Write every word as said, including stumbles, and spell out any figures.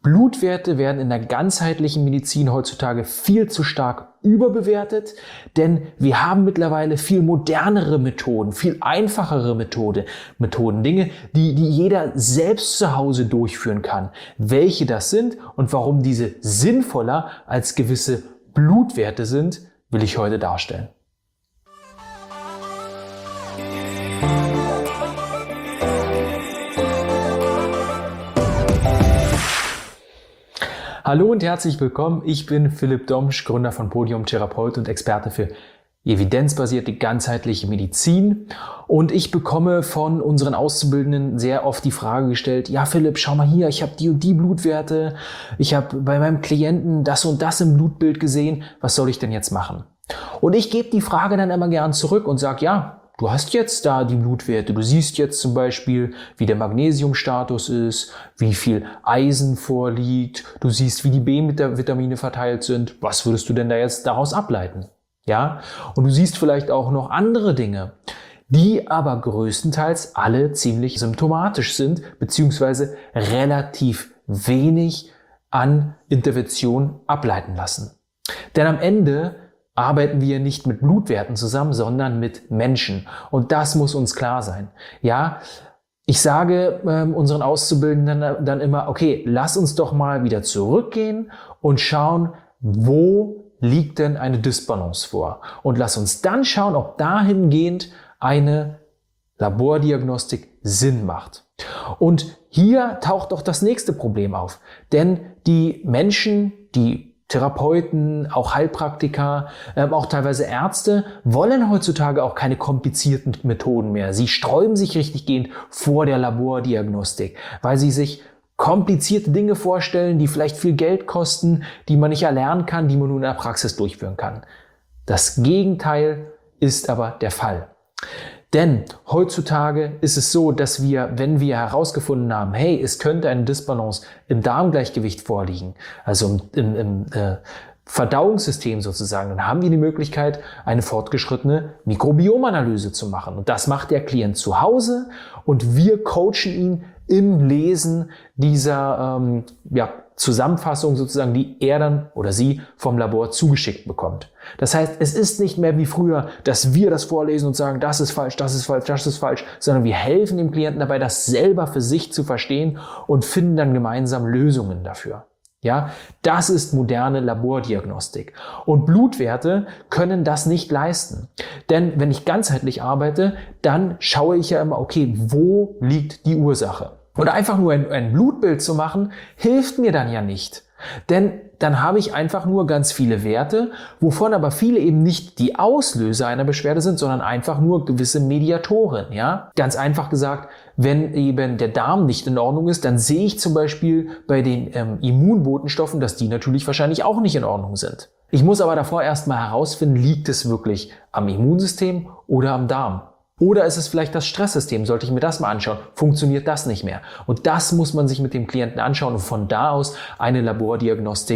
Blutwerte werden in der ganzheitlichen Medizin heutzutage viel zu stark überbewertet, denn wir haben mittlerweile viel modernere Methoden, viel einfachere Methode, Methoden, Dinge, die, die jeder selbst zu Hause durchführen kann. Welche das sind und warum diese sinnvoller als gewisse Blutwerte sind, will ich heute darstellen. Hallo und herzlich willkommen, ich bin Philipp Domsch, Gründer von Podium, Therapeut und Experte für evidenzbasierte ganzheitliche Medizin. Und ich bekomme von unseren Auszubildenden sehr oft die Frage gestellt, ja Philipp, schau mal hier, ich habe die und die Blutwerte, ich habe bei meinem Klienten das und das im Blutbild gesehen, was soll ich denn jetzt machen? Und ich gebe die Frage dann immer gern zurück und sage, ja, du hast jetzt da die Blutwerte, du siehst jetzt zum Beispiel, wie der Magnesiumstatus ist, wie viel Eisen vorliegt, du siehst, wie die B-Vitamine verteilt sind. Was würdest du denn da jetzt daraus ableiten? Ja? Und du siehst vielleicht auch noch andere Dinge, die aber größtenteils alle ziemlich symptomatisch sind, beziehungsweise relativ wenig an Intervention ableiten lassen. Denn am Ende arbeiten wir nicht mit Blutwerten zusammen, sondern mit Menschen. Und das muss uns klar sein. Ja, ich sage äh, unseren Auszubildenden dann, dann immer, okay, lass uns doch mal wieder zurückgehen und schauen, wo liegt denn eine Dysbalance vor? Und lass uns dann schauen, ob dahingehend eine Labordiagnostik Sinn macht. Und hier taucht doch das nächste Problem auf. Denn die Menschen, die Therapeuten, auch Heilpraktiker, ähm, auch teilweise Ärzte wollen heutzutage auch keine komplizierten Methoden mehr. Sie sträuben sich richtiggehend vor der Labordiagnostik, weil sie sich komplizierte Dinge vorstellen, die vielleicht viel Geld kosten, die man nicht erlernen kann, die man nur in der Praxis durchführen kann. Das Gegenteil ist aber der Fall. Denn heutzutage ist es so, dass wir, wenn wir herausgefunden haben, hey, es könnte eine Dysbalance im Darmgleichgewicht vorliegen, also im, im, im äh, Verdauungssystem sozusagen, dann haben wir die Möglichkeit, eine fortgeschrittene Mikrobiomanalyse zu machen. Und das macht der Klient zu Hause und wir coachen ihn im Lesen dieser ähm, ja, Zusammenfassung sozusagen, die er dann oder sie vom Labor zugeschickt bekommt. Das heißt, es ist nicht mehr wie früher, dass wir das vorlesen und sagen, das ist falsch, das ist falsch, das ist falsch, sondern wir helfen dem Klienten dabei, das selber für sich zu verstehen und finden dann gemeinsam Lösungen dafür. Ja, das ist moderne Labordiagnostik. Und Blutwerte können das nicht leisten. Denn wenn ich ganzheitlich arbeite, dann schaue ich ja immer, okay, wo liegt die Ursache? Und einfach nur ein, ein Blutbild zu machen, hilft mir dann ja nicht. Denn dann habe ich einfach nur ganz viele Werte, wovon aber viele eben nicht die Auslöser einer Beschwerde sind, sondern einfach nur gewisse Mediatoren. Ja? Ganz einfach gesagt, wenn eben der Darm nicht in Ordnung ist, dann sehe ich zum Beispiel bei den ähm, Immunbotenstoffen, dass die natürlich wahrscheinlich auch nicht in Ordnung sind. Ich muss aber davor erstmal herausfinden, liegt es wirklich am Immunsystem oder am Darm? Oder ist es vielleicht das Stresssystem? Sollte ich mir das mal anschauen? Funktioniert das nicht mehr? Und das muss man sich mit dem Klienten anschauen und von da aus eine Labordiagnostik